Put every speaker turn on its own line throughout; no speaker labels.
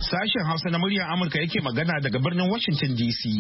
Sashen Hausa na muryar Amurka yake magana daga birnin Washington DC.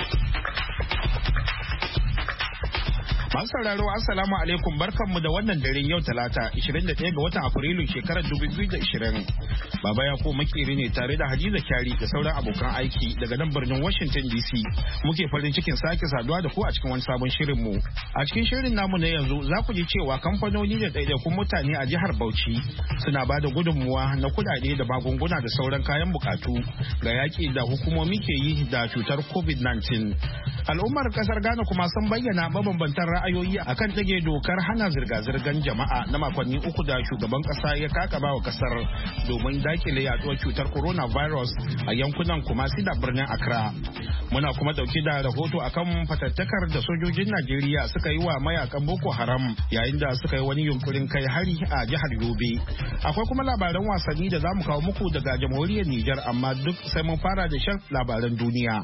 Masu sauraro assalamu alaikum, barkanmu da wannan daren yau talata 21 ga watan Afrilu shekarar 2020. Baba Yakubu makeri ne tare da Hadiza Kyari da sauran abokan aiki daga nan birnin Washington DC. Muke farin cikin sake saduwa da ku a cikin wani sabon shirin mu. A cikin shirin namu na yanzu za ku ji cewa kamfanoni da ɗaiɗaikun mutane a jihar Bauchi suna ba da gudunmuwa na kuɗaɗe da magunguna da sauran kayan bukatu ga yaƙi da hukumomi ke yi da cutar COVID-19. Al'ummar kasar Ghana kuma sun bayyana mabambantan ra'ayoyi akan ɗage dokar hana zirga-zirgar jama'a na makonni uku da shugaban ƙasa ya kakaba wa kasar domin dakile yaduwar cutar coronavirus a yankunan Kumasi da birnin Accra. Muna kuma dauke da rahoto akan fatattakar da sojojin Najeriya suka yi wa mayakan Boko Haram yayin da suka yi wani yunkurin kai hari a jihar Yobe. Akwai kuma labaran wasanni da za mu kawo muku daga jamhuriyar Nijar, amma duk sai mun fara da shan labaran duniya.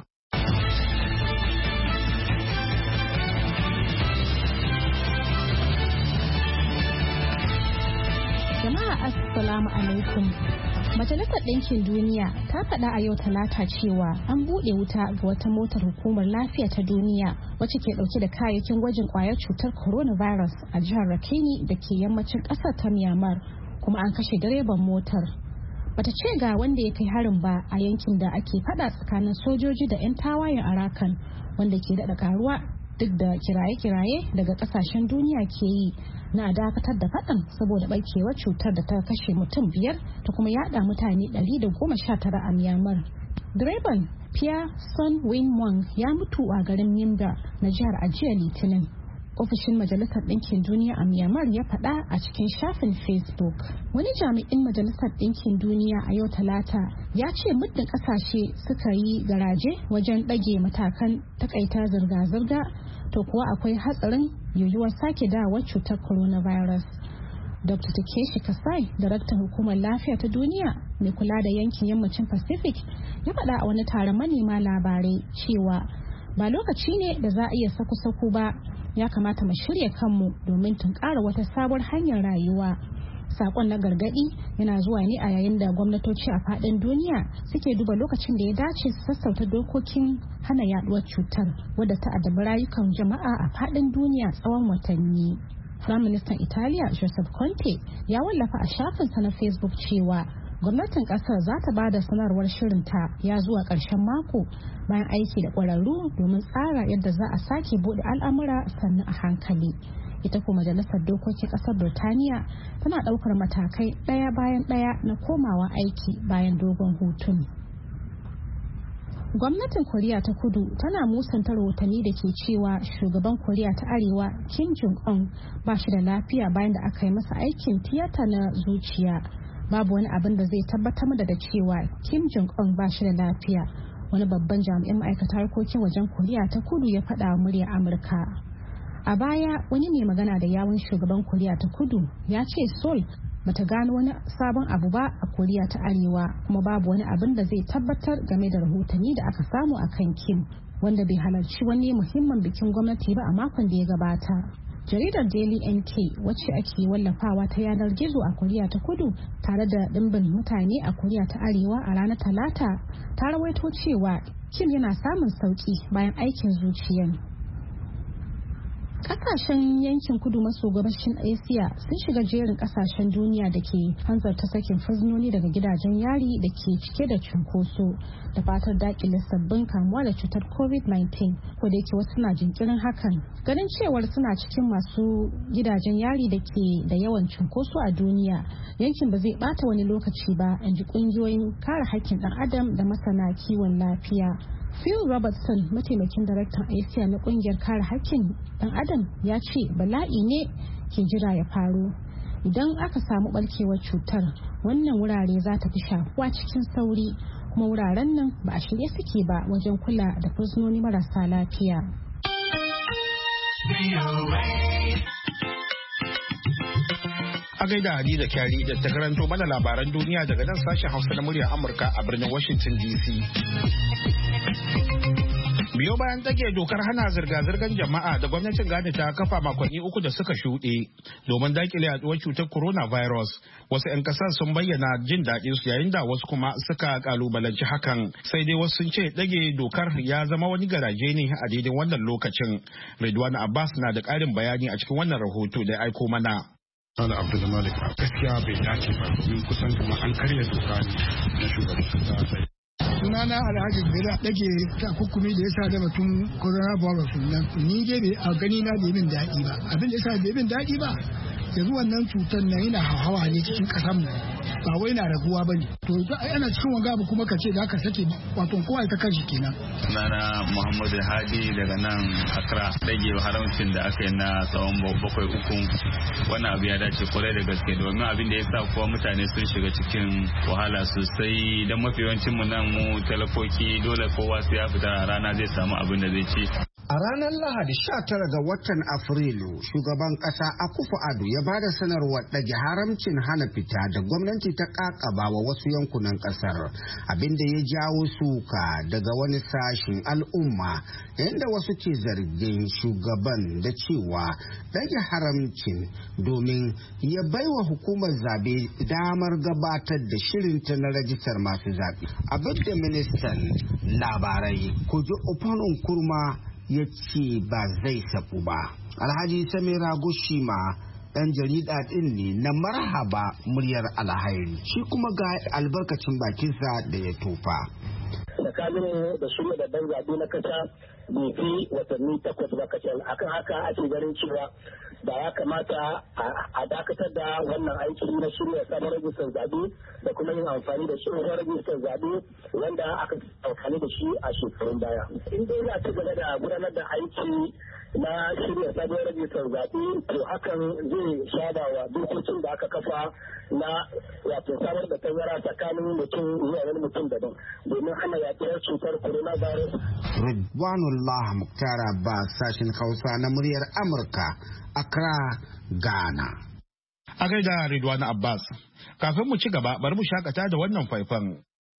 Jama'a assalamu alaikum. Majalisar Ɗinkin Duniya ta faɗa a yau Talata cewa an buɗe wuta ga wata motar hukumar lafiya ta duniya wacce ke ɗauke da kayayyakin gwajin ƙwayar cutar coronavirus a jihar Rakhine da ke yammacin ƙasar ta Myanmar, kuma an kashe direban motar. Bata ce ga wanda ya kai harin ba a yankin da ake faɗa tsakanin sojoji da 'yan tawayen Arakan, wanda ke daɗa karuwa duk da kiraye-kiraye daga ƙasashen duniya ke yi na dakatar da faɗan saboda ɓarkewar cutar da ta kashe mutum 5 ta kuma yada mutane 119 a Myanmar. Direban Pia Son Win Wang ya mutu a garin Nimba na jihar a jiya Litinin. Ofishin Majalisar Ɗinkin Duniya a Myanmar ya faɗa a cikin shafin Facebook. Wani jami'in Majalisar Ɗinkin Duniya a yau Talata ya ce muddin ƙasashe suka yi garaje wajen ɗage matakan takaita zirga-zirga, to kuwa akwai hatsarin yiwuwar sake dawowar cutar coronavirus. Dr. Takeshi Kasai, daraktan hukumar lafiya ta duniya mai kula da yankin yammacin Pacific, ya faɗa a wani taron manema labarai cewa ba lokaci ne da za a iya saku-saku ba, ya kamata mu shirya kanmu domin tunkara wata sabuwar hanyar rayuwa. Sakon na gargadi yana zuwa ne a yayin da gwamnatoci a fadin duniya suke duba lokacin da ya dace su sassauta dokokin hana yaduwar cutar wadda ta addabi rayukan jama'a a fadin duniya tsawon watanni. Firaministan Italiya Giuseppe Conte ya wallafa a shafinsa na Facebook cewa gwamnatin kasar za ta bada sanarwar shirinta ya zuwa ƙarshen mako bayan aiki da ƙwararru domin tsara yadda za a sake bude al'amura sannu a hankali. Ita kuma majalisar dokokin ƙasar Birtaniya tana ɗaukar matakai ɗaya bayan ɗaya na komawa aiki bayan dogon hutun. Gwamnatin Koriya ta Kudu tana musanta rahotanni da ke cewa shugaban Koriya ta Arewa Kim Jong-un ba shi da lafiya bayan da aka yi masa aikin tiyata na zuciya. Babu wani abin da zai tabbatar da cewa Kim Jong-un ba shi da lafiya, wani babban jami'in ma'aikatar harkokin wajen Koriya ta Kudu ya faɗa wa muryar Amurka. A baya wani mai magana da yawun shugaban Koriya ta Kudu ya ce Seoul bata gano wani sabon abu ba a Koriya ta Arewa, kuma babu wani abin da zai tabbatar game da rahotanni da aka samu akan Kim, wanda bai halarci wani muhimmin bikin gwamnati ba a makon da ya gabata. Jaridar Daily NK wacce ake wallafawa ta yanar gizo a Koriya ta Kudu tare da ɗimbin mutane a Koriya ta Arewa a ranar Talata ta rawaito cewa Kim yana samun sauki bayan aikin zuciyan. Kasashen yankin kudu maso gabashin Asiya sun shiga jerin kasashen duniya da ke hanzarta sakin fursunoni daga gidajen yari da ke cike da cunkoso da fatar dakile sabbin kamuwa da cutar COVID-19, ko da yake wasu na jinkirin hakan. Ganin cewar suna cikin masu gidajen yari da ke da yawan cunkoso a duniya, yankin ba zai bata wani lokaci ba, in ji kungiyoyin kare haƙƙin ɗan adam da masana kiwon lafiya. Phil Robertson, mataimakin daraktan Asia na kungiyar kare haƙƙin ɗan adam, ya ce bala'i ne ke jira ya faru. Idan aka samu ɓarkewar cutar, wannan wurare za ta fi shafuwa cikin sauri, kuma wuraren nan ba a shirye suke ba wajen kula da fursunoni marasa lafiya.
A gaida Hadiza Kyari da ta karanto mana labaran duniya daga nan sashen Hausa na muryar Amurka a birnin Washington DC. Biyo bayan tage dokar hana zirga-zirgar jama'a da gwamnatin Ghana ta kafa makonni 3 da suka shuɗe domin dakile yaduwar cutar coronavirus, wasu 'yan kasar sun bayyana jin daɗin su yayin da wasu kuma suka kalubalanci hakan. Sai dai wasu sun ce dage dokar ya zama wani garaje ne a daidai wannan lokacin. Ridwan Abbas na da ƙarin bayani a cikin wannan rahoto da ya aiko mana.
Sala Abdulmalik gaskiya bai dace ba domin kusan kuma an karya doka ne na shugaban kasa.
Sunana Alhaji Bela dake takunkumi da yasa da batun coronavirus nan ni dai a gani na bai min daɗi ba. Abin da yasa bai min daɗi ba yanzu wannan cutar nan yana hawa ne cikin ƙasar mu ba wai na raguwa ba ne. To ana cikin wanga abu kuma ka ce za ka sake wato kowa ta kashi kenan.
Sunana Muhammadu Hadi daga nan Accra rage haramcin da aka yi na tsawon 7 wannan abu ya dace kwarai da gaske domin abin da ya sa kuwa mutane sun shiga cikin wahala sosai don mafi yawancin mu nan mu talakoki dole kowa sai ya fita rana zai samu abin da zai ci.
A ranar Lahadi 19 ga watan Afrilu, shugaban ƙasa Akufo-Addo ya bada sanarwar ɗage haramcin hana fita da gwamnati ta ƙaƙaba wa wasu yankunan ƙasar, abinda ya jawo suka daga wani sashin al'umma, inda wasu ke zargin shugaban da cewa ɗage haramcin domin ya baiwa hukumar zabe damar gabatar da shirinta na rajistar masu zaɓe. Abinda ministan labarai Kojo Oponun Kurma ya ce ba zai sabu ba. Alhaji Samira Gushima ɗan jarida ɗin ne na Marhaba muryar Alhairi, shi kuma ga albarkacin bakinsa da ya tofa.
Tsakanin da shirya da ban zaɓe na kasa bai fi watanni 8 ba kacal, akan haka ake ganin cewa da ya kamata a dakatar da wannan aiki na shirya sabon rajistar zaɓe da kuma yin amfani da tsohon rajistar zaɓe wanda aka amfani da shi a shekarun baya. In dai za ta gaba da gudanar da aiki na shirya sabon rajistar zaɓe to hakan zai shada wa dokokin da aka kafa na wato samar da tazara tsakanin mutum zuwa wani mutum daban domin hana yaduwar cutar coronavirus.
Ridwanullah Muktar Abbas, sashen Hausa na muryar Amurka, Accra, Ghana.
A gaida Ridwan Abbas, kafin mu ci gaba bari mu shakata da wannan faifan.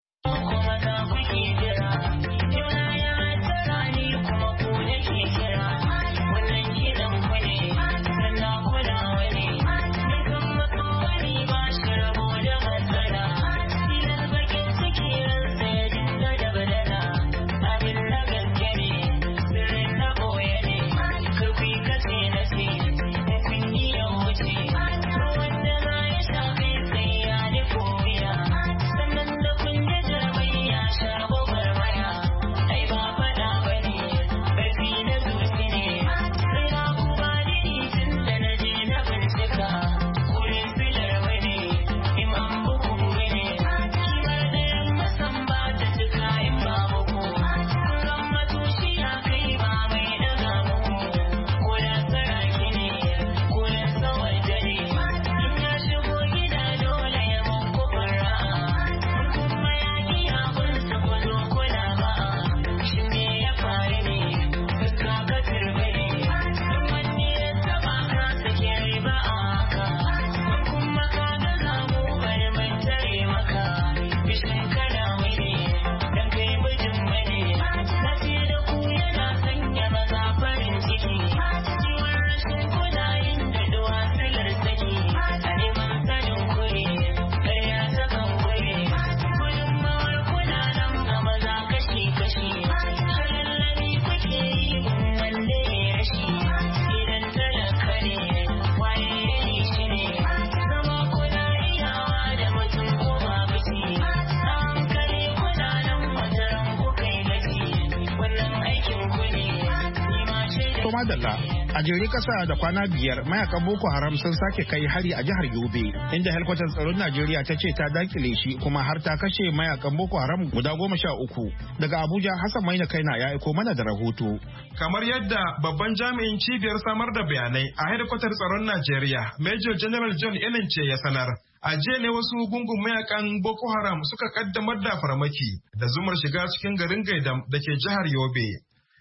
Madalla a jere kasa da kwana 5 mayakan Boko Haram sun sake kai hari a jihar Yobe inda helkwatar tsaron Najeriya ta ce ta dakile shi kuma har ta kashe mayakan Boko Haram guda 13. Daga Abuja Hassan Maina Kaina ya aiko mana da rahoto.
Kamar yadda babban jami'in cibiyar samar da bayanai a helkwatar tsaron Najeriya Major General John Elenche ya sanar. A jiya ne wasu gungun mayakan Boko Haram suka kaddamar da farmaki da zumar shiga cikin garin Gaidam da ke jihar Yobe.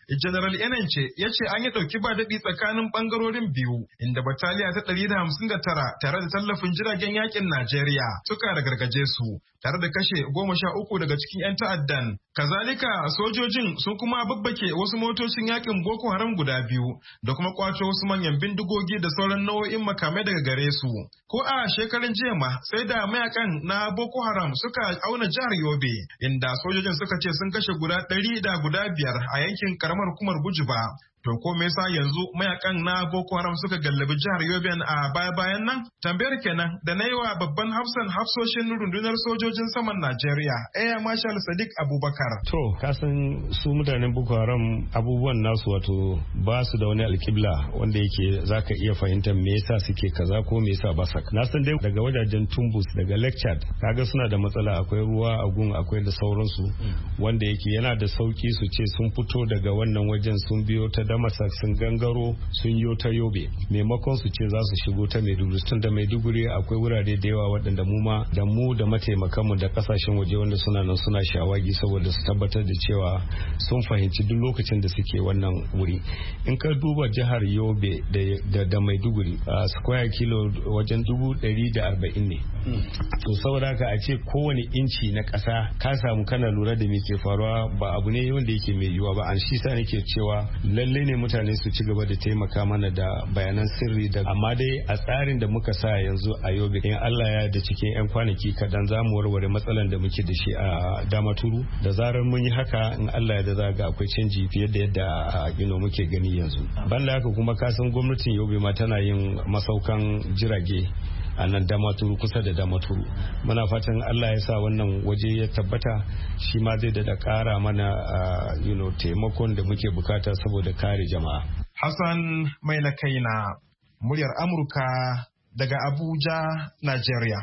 General Enenche ya ce an yi ɗauki ba daɗi tsakanin ɓangarorin biyu, inda bataliya ta 159 tare da tallafin jiragen yakin Najeriya suka ragargaje su, tare da kashe 13 daga cikin 'yan ta'addan. Kazalika sojojin sun kuma babbake wasu motocin yakin Boko Haram guda biyu da kuma kwato wasu manyan bindigogi da sauran nau'o'in makamai daga gare su. Ko a shekarun jiya ma sai da mayakan na Boko Haram suka auna jihar Yobe, inda sojojin suka ce sun kashe guda 100 da guda 5 a yankin karamar hukumar Gujiba. To ko me yasa yanzu mayakan na Boko Haram suka gallabi jihar Yobe a baya-bayan nan? Tambayar kenan da na yi wa babban hafsoshin rundunar sojojin saman Najeriya, Air Marshal Sadiq Abubakar.
To, kasan su mutanen Boko Haram abubuwan nasu wato ba su da wani alkibla wanda yake zaka iya fahimtar me yasa suke kaza ko me yasa ba sa. Na san dai daga wajajen Tumbus, daga Lecture, kaga suna da matsala, akwai ruwa a gun, akwai da sauransu wanda yake yana da sauki su ce sun fito daga wannan wajen sun biyo ta Damasak sun gangaro sun yo ta Yobe, maimakon su ce za su shigo ta Maiduguri. Tun da Maiduguri akwai wurare da yawa waɗanda mu da mataimakanmu da kasashen waje wanda suna nan suna shawagi saboda su tabbatar da cewa sun fahimci duk lokacin da suke wannan wuri. In ka duba jihar Yobe da Maiduguri a square kilo wajen 140 ne. To saboda haka a ce kowane inci na ƙasa ka samu kana lura da me ke faruwa ba abu ne wanda yake mai yiwuwa ba. An shi sa nake cewa lalle ne mutane su ci gaba da taimaka mana da bayanan sirri da amma dai a tsarin da muka sa yanzu a Yobe in Allah ya da cikin 'yan kwanaki kadan za mu warware matsalan da muke da shi a Damaturu. Da zarar mun yi haka in Allah ya da za ga akwai canji fiye da yadda muke gani yanzu. Banda haka kuma kasan gwamnatin Yobe ma tana yin masaukan jirage a nan Damaturu, kusa da Damaturu. Muna fatan Allah ya sa wannan waje ya tabbata shi ma zai da ƙara mana taimakon da muke bukata saboda kare jama'a.
Hassan mai na kaina, muryar Amurka daga Abuja, Najeriya.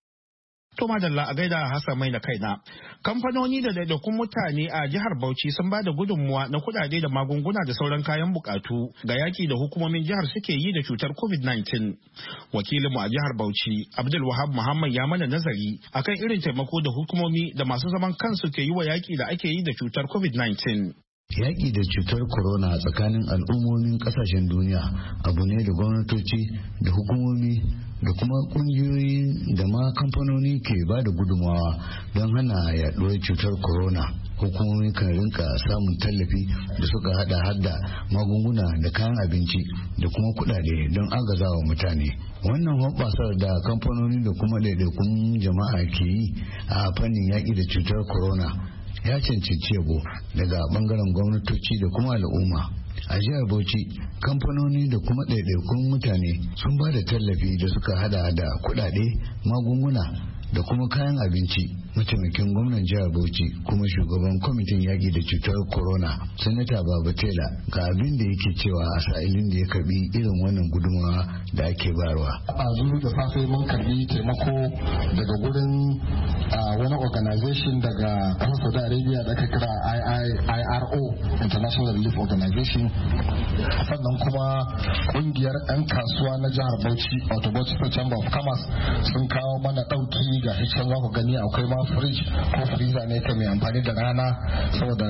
To madalla a gaida Hassan mai na kaina. Kamfanoni da daidaikun mutane a jihar Bauchi sun ba da gudunmuwa na kudade da magunguna da sauran kayan bukatu ga yaki da hukumomin jihar suke yi da cutar COVID-19. Wakilinmu a jihar Bauchi, Abdul Wahab Muhammad ya mana nazari akan irin taimako da hukumomi da masu zaman kansu ke yi wa yaki da ake yi da cutar COVID-19.
Yaƙi da cutar corona tsakanin al'ummomin ƙasashen duniya abu ne da gwamnatoci da hukumomi da kuma ƙungiyoyi da ma kamfanoni ke ba da gudunmawa don hana yaɗuwar cutar corona. Hukumomi kan rinka samun tallafi da suka hada magunguna da kayan abinci da kuma kuɗaɗe don agazawa mutane. Wannan hoɓɓasar da kamfanoni da kuma ɗaiɗaikun jama'a ke yi a fannin yaƙi da cutar corona ya cancanci yabo daga bangaren gwamnatoci da kuma al'umma. A jihar Bauchi, kamfanoni da kuma ɗaiɗaikun mutane sun ba da tallafi da suka hada da kuɗaɗe, magunguna da kuma kayan abinci. Mataimakin gwamnan jihar Bauchi kuma shugaban kwamitin yaƙi da cutar corona, Sanata Babatela, ga abin da yake cewa a sa'ilin da ya karbi irin wannan gudunmawa da ake bayarwa.
A zuru da safe mun karbi taimako daga gurin wani organization daga ƙasar Saudi Arabia da aka kira IRO, International Relief Organization. Sannan kuma ƙungiyar 'yan kasuwa na jihar Bauchi, wato Bauchi Chamber of Commerce, sun kawo mana ɗauki ga hicen za ku gani akwai ma fridge ko freezer ne ta mai amfani da rana saboda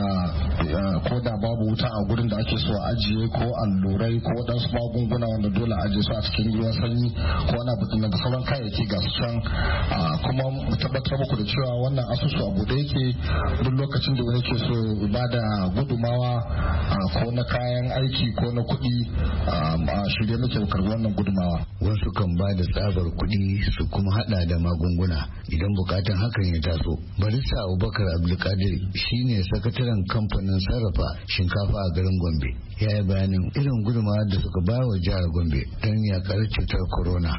ko da babu wuta a gurin da ake so a ajiye ko allurai ko waɗansu magunguna wanda dole a ajiye su a cikin ruwan sanyi ko wani abu da sauran kayayyaki ga su can. Kuma mu tabbatar muku da cewa wannan asusu a buɗe yake duk lokacin da wani ke so ba da gudumawa ko na kayan aiki ko na kuɗi a shirye muke karɓi wannan gudumawa.
Wasu kan ba da tsabar kuɗi su kuma hada da magunguna idan bukatan hakan ya taso. Barista Abubakar Abdulkadir shine sakataren kamfanin sarrafa shinkafa a garin Gombe. Ya yi bayanin irin gudunmawa da suka ba wa jihar Gombe don yakar cutar corona.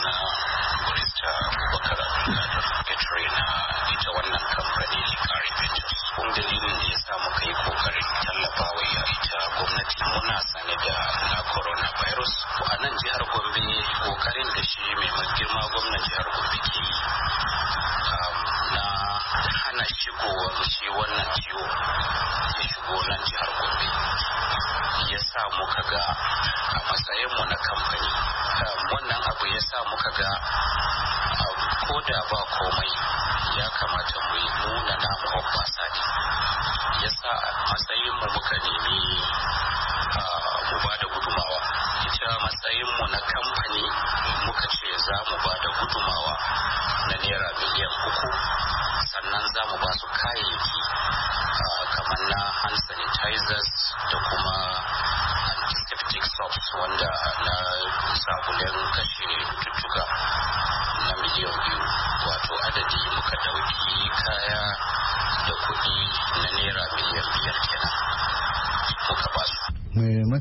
Barista Abubakar Abdulkadir na ita wannan kamfani Likari Ventures. Kun dalilin da ya sa muka yi kokarin tallafa wa ita gwamnati muna sane da na coronavirus. A nan jihar Gombe kokarin da shi mai girma gwamnan jihar Gombe ke yi na hana shigowar shi wannan ciwo ya shigo nan jihar Gombe ya sa muka ga a matsayinmu na kamfani wannan abu ya sa muka ga ko da ba komai ya kamata mu yi nuna namu hoɓɓasa ne ya sa a matsayinmu muka nemi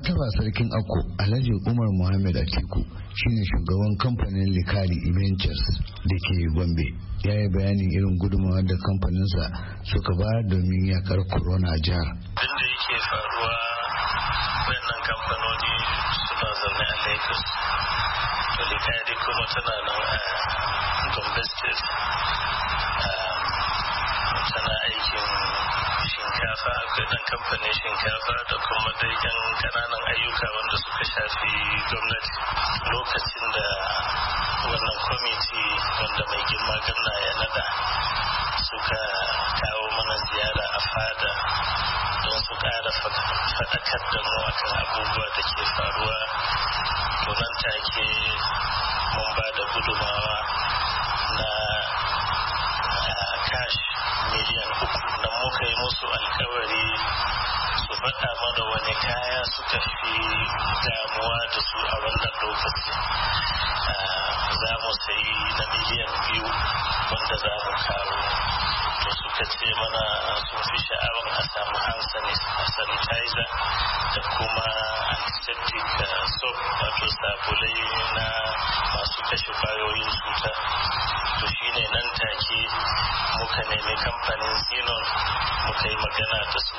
martaba sarkin Akko Alhaji Umar Muhammad Atiku shine shugaban kamfanin Likari Ventures da ke Gombe. Ya yi bayanin irin gudunmawa da kamfaninsa suka bayar domin yakar corona a jihar.
Abin da yake faruwa wayannan kamfanoni suna zaune a Lagos. To Likari kuma tana nan a Gombe State. Tana aikin shinkafa, akwai ɗan kamfanin shinkafa da kuma dai yan ƙananan ayyuka wanda suka shafi gwamnati. Lokacin da wannan kwamiti wanda mai girma gwamna ya nada suka kawo mana ziyara a fada don su ƙara faɗakar da mu akan abubuwa da ke faruwa, to nan take mun ba da gudumawa na cash miliyan 3 nan muka yi musu alkawari su faɗa mana wani kaya suka fi damuwa da su a wannan lokaci. Za mu sayi na miliyan 2 wanda za mu kawo. To suka ce mana sun fi sha'awar a samu hand sanitizer da kuma antiseptic soap, wato sabulai na masu kashe kwayoyin cuta. To shine nan take muka nemi kamfanin Xenon muka yi magana da su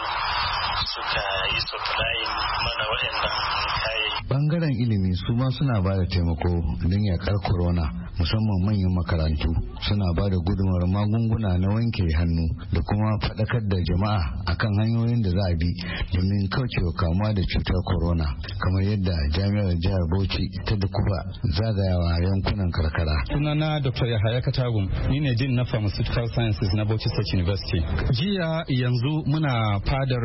suka yi supply mana waɗannan kayayyaki.
Bangaren ilimi su ma suna ba da taimako don yakar corona, musamman manyan makarantu suna ba da gudunmawar magunguna na wanke hannu da kuma faɗakar da jama'a akan hanyoyin da za a bi domin kaucewa kamuwa da cutar corona, kamar yadda jami'ar jihar Bauchi ta dukuba zagayawa yankunan karkara.
Sunana Dr. Yahaya Katagum, ni ne din na Pharmaceutical Sciences na Bauchi State University. Jiya yanzu muna fadar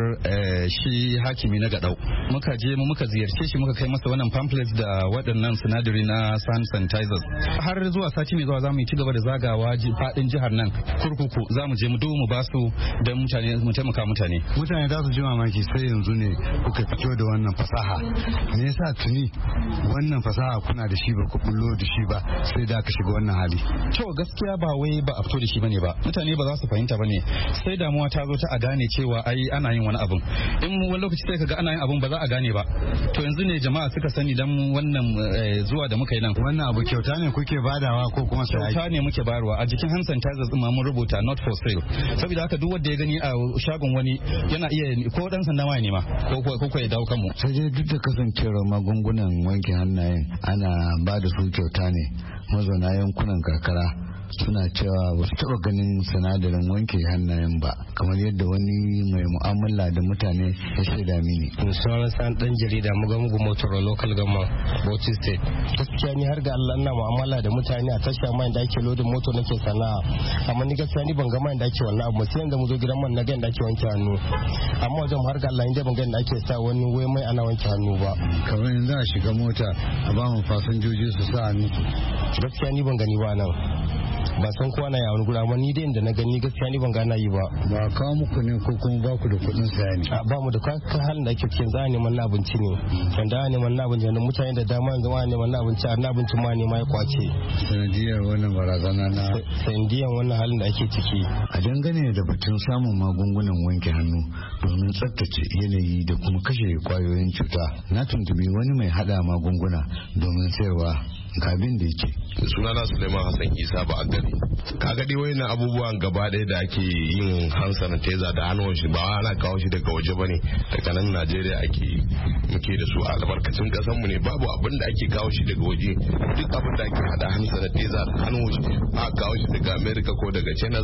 shi hakimi na Gadau. Muka je muka ziyarce shi muka kai masa wannan pamphlets da waɗannan sinadari na hand sanitizers. Har zuwa sati mai zuwa za mu ci gaba da zagawa faɗin jihar nan kurkuku, za mu je mu mu ba su don mutane mu taimaka mutane.
Mutane za su ji mamaki sai yanzu ne kuka fito da wannan fasaha. Me yasa tuni wannan fasaha kuna da shi ba ku bullo da shi ba sai da aka shiga wannan hali?
To gaskiya ba wai ba a fito da shi bane ba, mutane ba za su fahimta bane, sai damuwa ta zo ta a gane cewa ai ana yin wani abun. In wani lokaci sai kaga ana yin abun ba za a gane ba. To yanzu ne jama'a suka sani dan wannan zuwa da muka yi nan.
Wannan abu kyauta ne kuke badawa ko kuma sai?
Kyauta ne muke bayarwa. A jikin hand sanitizers din ma mun rubuta not for sale. Saboda haka duk wanda ya gani a shagon wani yana iya ko dan sanda ma ya nema ko ya dawo kanmu.
Sai dai duk da kasancewar magungunan wanke hannayen ana ba da su kyauta ne, mazauna yankunan karkara suna cewa ba su taɓa ganin sinadarin wanke hannayen ba, kamar yadda wani mai mu'amala da mutane ya shaida mini.
Sunan san dan jarida muga motor local government Bauchi State. Gaskiya ni har ga Allah ina mu'amala da mutane a tasha mai da ake lodin moto nake sana'a, amma ni gaskiya ni ban ga mai da ake wannan abu sai yanda mu zo gidan man na ga da ake wanke hannu, amma wajen har ga Allah inda ban ga da ake sa wani wai mai ana wanke hannu ba.
Kamar yanzu a shiga mota a ba mu fasinjoji su sa hannu.
Gaskiya ni ban gani ba nan. Ba san kowa na yawon gura amma ni dai inda na gani gaskiya ni ban gana yi ba.
Ba kawo muku ne ko kuma ba ku da kuɗin saya ne?
Ba mu da halin da ake cikin za a neman na abinci ne. Wanda a neman na abinci wanda mutane da dama yanzu a neman na abinci a na abinci ma ne ma ya kwace.
Sanadiyar wannan barazana na?
Sanadiyar wannan halin da ake ciki.
A dangane da batun samun magungunan wanke hannu domin tsaftace yanayi da kuma kashe kwayoyin cuta, na tuntubi wani mai hada magunguna domin sayarwa ga abin da yake.
Sunana Suleiman Hassan Isa ba a gari. Kaga dai wayannan abubuwan gaba ɗaya da ake yin hand sanitizer da hannun shi ba ana kawo shi daga waje bane, daga nan Najeriya ake muke da su a albarkacin kasan mu ne, babu abin da ake kawo shi daga waje. Duk abin da ake hada hand sanitizer da hannun shi a kawo shi daga America ko daga China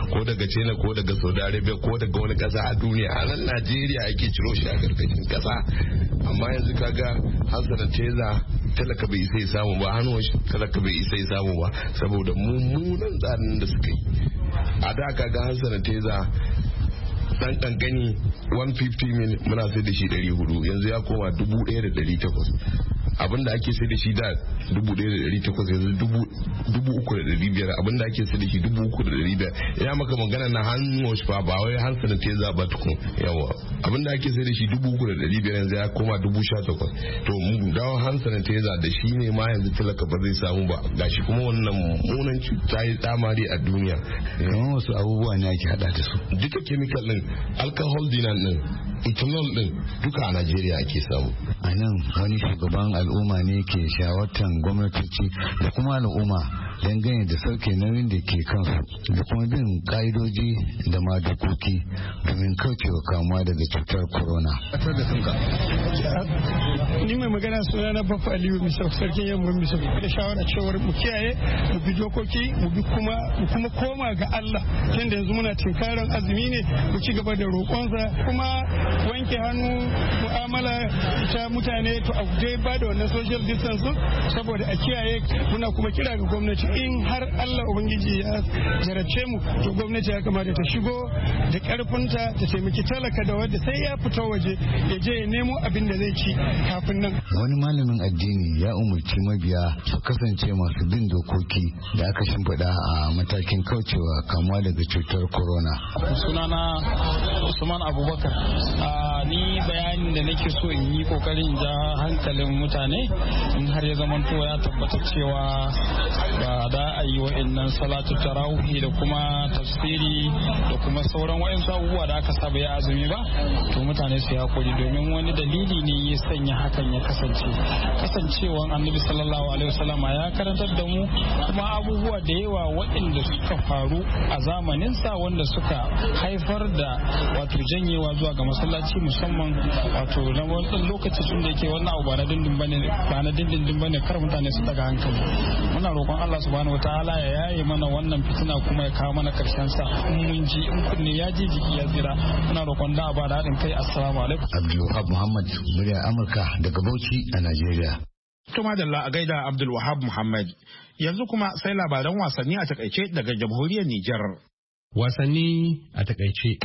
ko daga Saudi Arabia ko daga wani kasa a duniya. A nan Najeriya ake ciro shi a karkashin kasa, amma yanzu kaga hand sanitizer talaka bai isa ya samu ba, hannun shi talaka bai isa ya samu ba saboda mummunan tsarin da suka yi. A da aka ga hand sanitizer dan kankani 150 mil muna sai da shi 400, yanzu ya koma 1,800. abinda ake sai da shi da 1,800 yanzu 3,500. abinda ake sai da shi 3,500. ya maka magana na hand wash fa ba wai hand sanitizer ba tukun. yawa abinda ake sai da shi 3,500 yanzu ya koma 18,000. to mu dawo hand sanitizer da shi ne ma yanzu talaka ba zai samu ba, gashi kuma wannan mummunan cuta yi tsamari a duniya.
kamar wasu abubuwa ne ake hada da su.
duka chemical din alcohol dinan din ethanol din duka a Najeriya ake samu.
A nan wani shugaban al'umma ne ke shawartar gwamnatoci da kuma al'umma dangane da sauke nauyin da ke kansu da kuma bin ka'idoji da ma dokoki domin kaucewa kamuwa daga cutar corona.
Ni mai magana suna na Baffa Aliyu Misau, sarkin yamman Misau, da shawara cewar mu kiyaye, mu bi dokoki, mu kuma koma ga Allah. Tunda yanzu muna tinkarin azumi ne, mu ci gaba da roƙonsa, kuma wanke hannu, mu'amala ta mutane to a dai ba da wannan social distance saboda a kiyaye. Muna kuma kira ga gwamnati, in har Allah Ubangiji ya jarabce mu, to gwamnati ya kamata ta shigo da karfinta ta taimaki talaka da wanda sai ya fita waje ya je ya nemo abin da zai ci kafin nan.
Wani malamin addini ya umarci mabiya su kasance masu bin dokoki da aka shimfiɗa a matakin kaucewa kamuwa daga cutar corona.
Sunana Usman Abubakar. Ni bayanin da nake so in yi kokarin ja hankalin mutane in har ya zamanto ya tabbata cewa ba da a yi wa'annan salatu tarawihi da kuma tafsiri da kuma sauran wa'ansu abubuwa da aka saba ya azumi ba, to mutane su hakuri domin wani dalili ne ya sanya hakan ya kasance. Kasancewan annabi sallallahu alaihi wasallama ya karantar da mu kuma abubuwa da yawa waɗanda suka faru a zamaninsa wanda suka haifar da wato janyewa zuwa ga masallaci musamman wato na wani lokaci tun da yake wannan abu ba na dindindin bane kar mutane su daga hankali. Muna roƙon Allah subhanahu wataala ya yaye mana wannan fitina kuma ya kawo mana karshen sa. Mun ji in kunne ya ji jiki ya tsira. Muna roƙon da ba da haɗin kai. Assalamu alaikum.
Abdulwahab Muhammad, murya Amurka daga Bauchi a Najeriya.
Tuma da a gaida Abdulwahab Muhammad. Yanzu kuma sai labaran wasanni a takaice daga jamhuriyar Nijar.
Wasanni a takaice.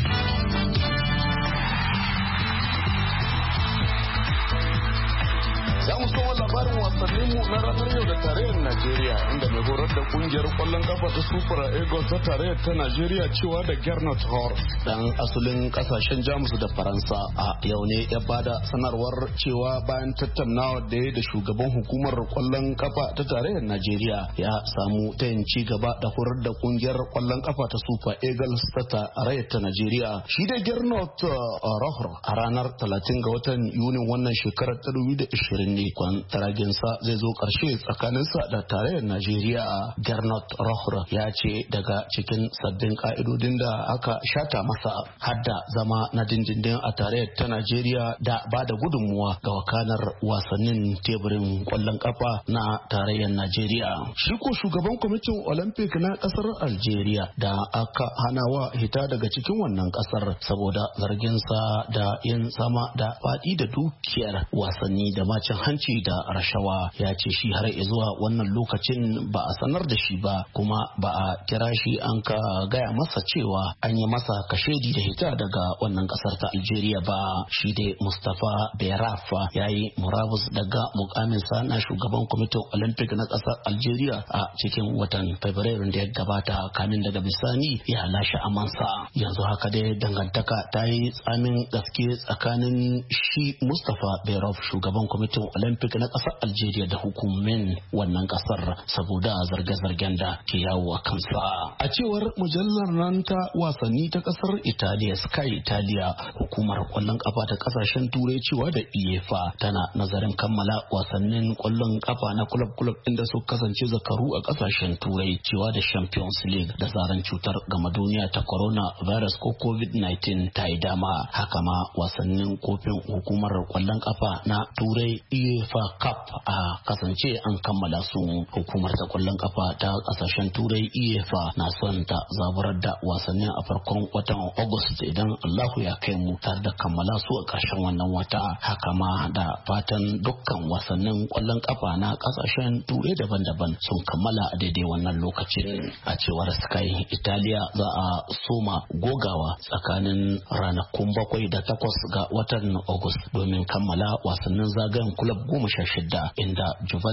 Za mu soma labarin wasanninmu na ranar yau da tarayyar Najeriya, inda mai horar da kungiyar kwallon kafa ta Super Eagles ta tarayyar ta Najeriya cewa da Gernot Horst, dan asalin kasashen Jamus da Faransa, a yau ne ya bada sanarwar cewa bayan tattaunawa da ya da shugaban hukumar kwallon kafa ta tarayyar Najeriya ya samu tayin ci gaba da horar da kungiyar kwallon kafa ta Super Eagles ta tarayyar ta Najeriya. Shi da Gernot Rohr a ranar 30 ga watan Yunin wannan shekarar 2020 ne kwantaraginsa zai zo karshe tsakaninsa da tarayyar Najeriya. Gernot Rohr ya ce daga cikin sabbin ka'idodin da aka shata masa hadda zama na dindindin a tarayyar ta Najeriya da ba da gudunmuwa ga wakanar wasannin teburin kwallon kafa na tarayyar Najeriya. Shi ko shugaban kwamitin Olympic na kasar Algeria da aka hanawa hita daga cikin wannan kasar saboda zarginsa da yin sama da faɗi da dukiyar wasanni da macin hanci da rashawa, ya ce shi har zuwa wannan lokacin ba a sanar da shi ba kuma ba a kira shi an ka gaya masa cewa an yi masa kashedi da hita daga wannan kasar ta Algeria ba. Shi dai Mustapha Berafa ya yi murabus daga mukaminsa na shugaban kwamitin Olympic na kasar Algeria a cikin watan Fabrairu da ya gabata, kamin daga bisani ya lashe amansa. Yanzu haka dai dangantaka ta yi tsamin gaske tsakanin shi Mustapha Berafa shugaban kwamitin Olympic na kasar Algeria da hukumin wannan kasar saboda zarge-zargen da ke yawo a kansa. A cewar mujallar nan ta wasanni ta kasar Italiya Sky Italia, hukumar kwallon kafa ta kasashen turai cewa da UEFA tana nazarin kammala wasannin kwallon kafa na club inda su kasance zakaru a kasashen turai cewa da Champions League da zaran cutar gama duniya ta corona virus ko COVID-19 ta yi dama. Haka ma wasannin kofin hukumar kwallon kafa na turai UEFA Cup a kasance an kammala su. Hukumar ta kwallon kafa ta kasashen turai UEFA na son ta zaburar da wasannin a farkon watan August idan Allahu ya kai mu, tare da kammala su a ƙarshen wannan wata. Haka ma da fatan dukkan wasannin kwallon kafa na kasashen turai daban-daban sun kammala a daidai wannan lokacin. A cewar Sky Italia za a soma gogawa tsakanin ranakun 7 da 8 ga watan August domin kammala wasannin zagayen kulab 16 inda Juventus za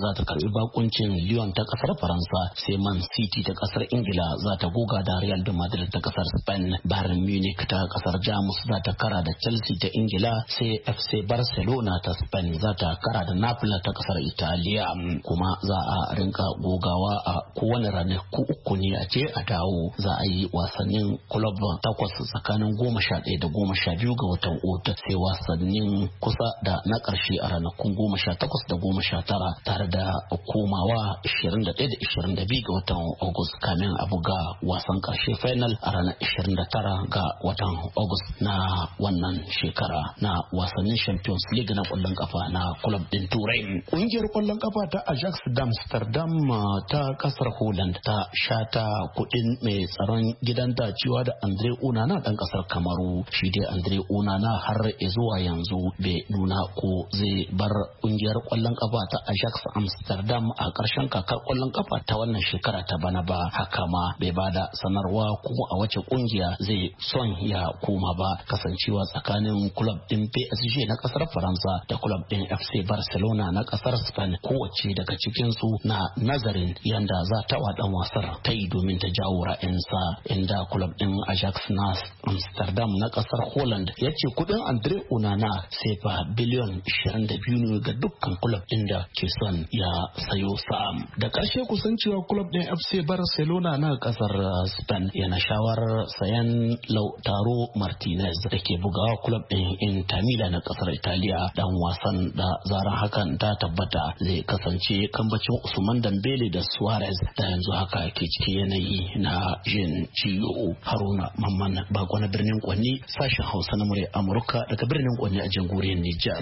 za ta karbi bakuncin Lyon ta kasar Faransa, sai Man City ta kasar Ingila za ta goga da Real de Madrid ta kasar Spain. Bayern Munich ta kasar Jamus za ta kara da Chelsea ta Ingila, sai FC Barcelona ta Spain za ta kara da Napoli ta kasar Italiya. Kuma za a rinka gogawa a kowane ranaku uku ne a je a dawo. Za a yi wasannin club 8 tsakanin 11 da 12 ga watan Ut, sai wasannin kusa da na ƙarshe a ranakun 18 da 19 tare da komawa 21 da 22 ga watan August kamin a buga wasan ƙarshe final a ranar 29 ga watan August na wannan shekara na wasannin Champions League na ƙwallon kafa na club din Turai. Ƙungiyar ƙwallon kafa ta Ajax Amsterdam ta ƙasar Holland ta shata kuɗin mai tsaron gidanta cewa da Andre Onana ɗan ƙasar Kamaru. Shi dai Andre Onana har zuwa yanzu bai nuna ko zai bar ƙungiyar ƙwallon kafa ta Ajax Amsterdam a ƙarshen kakar ƙwallon kafa ta wannan shekara ta bana ba. Haka ma bai bada sanarwa ko a wace ƙungiya zai son ya koma ba, kasancewa tsakanin club din PSG na ƙasar Faransa da club din FC Barcelona na ƙasar Spain, kowace daga cikin su na nazarin yanda za ta wa dan wasar ta yi domin ta jawo ra'ayinsa, inda club din Ajax na Amsterdam na ƙasar Holland ya ce kudin Andre Onana sai fa biliyon 22 ne ga dukkan club din da ke son ya sayo sa. Da ƙarshe kusancewa club din FC Barcelona na ƙasar Spain yana shawarar sayan Lautaro Martinez da ke bugawa club din Inter Milan na ƙasar Italiya. Dan wasan da zaran hakan ta tabbata zai kasance kambacin Usman Dembele da Suarez da yanzu haka ke cikin yanayi na jin ciwo. Haruna Mamman Bako na birnin Kwanni, sashen Hausa na murya Amurka daga birnin Kwanni a jamhuriyar Nijar.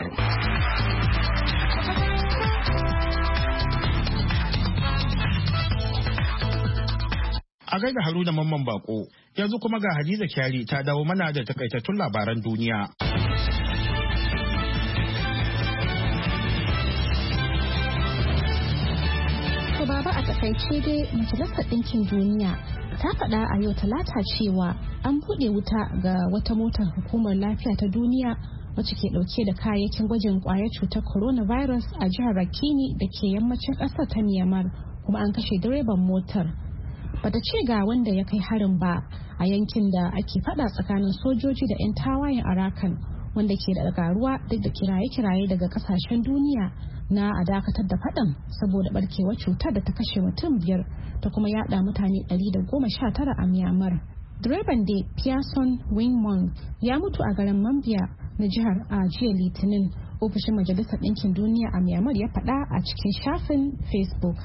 A gaida Haruna Mamman Bako, yanzu kuma ga Hadiza Kyari ta dawo mana da takaitattun labaran duniya.
Baba, a takaice dai Majalisar Ɗinkin Duniya ta faɗa a yau Talata cewa an buɗe wuta ga wata motar hukumar lafiya ta duniya wacce ke ɗauke da kayayyakin gwajin ƙwayar cutar coronavirus a jihar Rakhine da ke yammacin ƙasar ta Myanmar, kuma an kashe direban motar. Bata ce ga wanda ya kai harin ba a yankin da ake faɗa tsakanin sojoji da 'yan tawayen Arakan, wanda ke da garuwa duk da kiraye-kiraye daga ƙasashen duniya na a dakatar da faɗan saboda barkewar cutar da ta kashe mutum 5 ta kuma yada mutane 119 a Myanmar. Direban da Pearson Wingmong ya mutu a garin Mambia na jihar a jiya Litinin, ofishin Majalisar Ɗinkin Duniya a Myanmar ya faɗa a cikin shafin Facebook.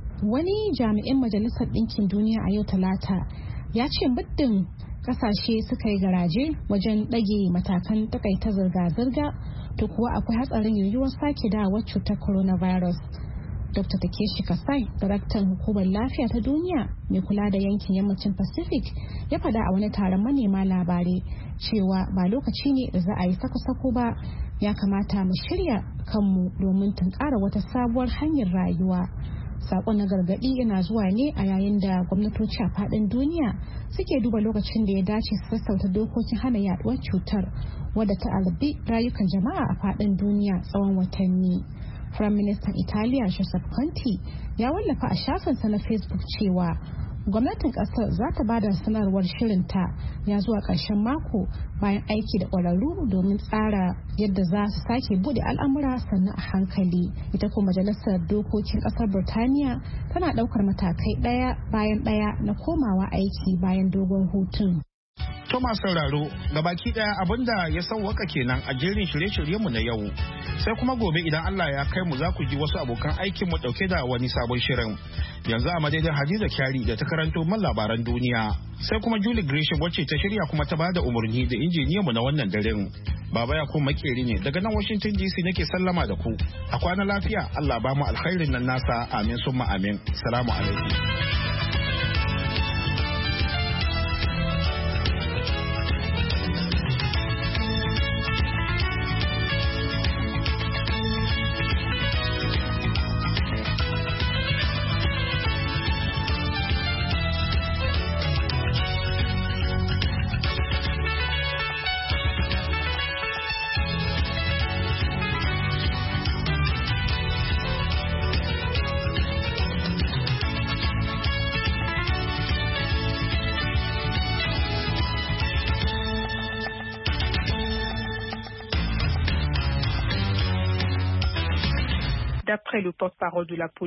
Wani jami'in Majalisar Ɗinkin Duniya a yau Talata ya ce muddin kasashe suka yi garaje wajen ɗage matakan takaita zirga-zirga to kuwa akwai hatsarin yiwuwar sake dawowar cutar coronavirus. Dr. Takeshi Kasai, daraktan hukumar lafiya ta duniya mai kula da yankin yammacin Pacific, ya faɗa a wani taron manema labarai cewa ba lokaci ne da za a yi sako-sako ba, ya kamata mu shirya kanmu domin tunkara wata sabuwar hanyar rayuwa. Sakon na gargadi yana zuwa ne a yayin da gwamnatoci a fadin duniya suke duba lokacin da ya dace su sassauta dokokin hana yaduwar cutar wadda ta albi rayukan jama'a a fadin duniya tsawon watanni. Prime Minister Italiya Giuseppe Conte ya wallafa a shafinsa na Facebook cewa gwamnatin kasar za ta bada sanarwar shirinta ya zuwa ƙarshen mako bayan aiki da ƙwararru domin tsara yadda za su sake bude al'amura sannan a hankali. Ita kuma majalisar dokokin ƙasar Burtaniya tana ɗaukar matakai ɗaya bayan ɗaya na komawa aiki bayan dogon hutun.
Thomas sauraro gabaki daya abinda ya sauwaka kenan a jerin shirye-shiryenmu na yau, sai kuma gobe idan Allah ya kai mu za ku ji wasu abokan aikin mu dauke da wani sabon shirin. Yanzu a madadin Hadiza Kyari da ta karanto man labaran duniya, sai kuma Julie Gresham wacce ta shirya kuma ta bada umarni da injiniyan mu na wannan daren. Baba ya kuma makeri ne daga nan Washington DC nake sallama da ku. A kwana lafiya, Allah ba mu alkhairin nan nasa, amin summa amin. Assalamu alaikum.
d'après le porte-parole de la police.